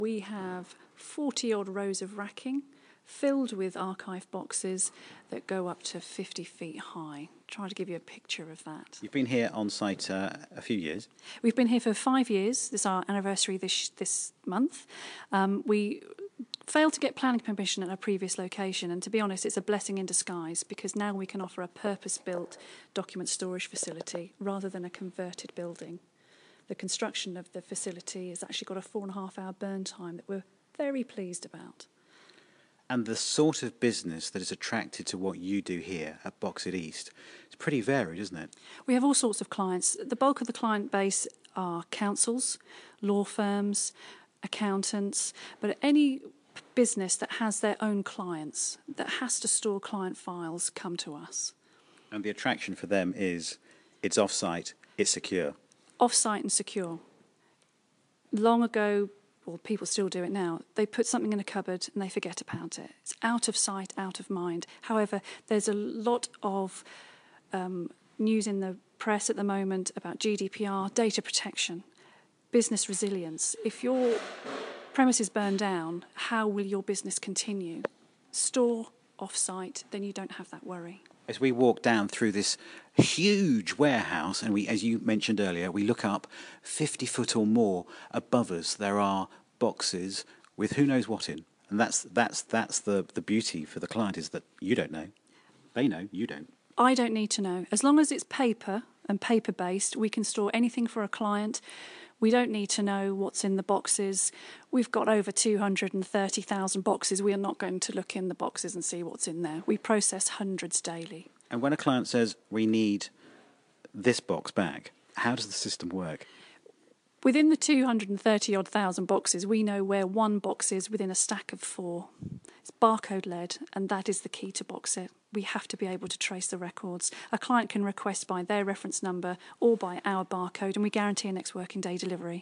We have 40-odd rows of racking filled with archive boxes that go up to 50 feet high. Try to give you a picture of that. You've been here on site a few years. We've been here for 5 years. This is our anniversary this month. We failed to get planning permission at our previous location, and to be honest, it's a blessing in disguise because now we can offer a purpose-built document storage facility rather than a converted building. The construction of the facility has actually got a 4.5-hour burn time that we're very pleased about. And the sort of business that is attracted to what you do here at Boxit East is pretty varied, isn't it? We have all sorts of clients. The bulk of the client base are councils, law firms, accountants, but any business that has their own clients, that has to store client files, come to us. And the attraction for them is it's off-site, it's secure. Off-site and secure. Long ago, well, people still do it now, they put something in a cupboard and they forget about it. It's out of sight, out of mind. However, there's a lot of news in the press at the moment about GDPR, data protection, business resilience. If your premises burn down, how will your business continue? Store off-site, then you don't have that worry. As we walk down through this huge warehouse, and we, as you mentioned earlier, we look up 50 foot or more above us. There are boxes with who knows what in, and that's the beauty for the client, is that you don't know, they know, you don't. I don't need to know. As long as it's paper and paper-based, we can store anything for a client. We don't need to know what's in the boxes. We've got over 230,000 boxes. We are not going to look in the boxes and see what's in there. We process hundreds daily. And when a client says, we need this box back, how does the system work? Within the 230-odd thousand boxes, we know where one box is within a stack of 4. It's barcode-led, and that is the key to Boxit. We have to be able to trace the records. A client can request by their reference number or by our barcode, and we guarantee a next working day delivery.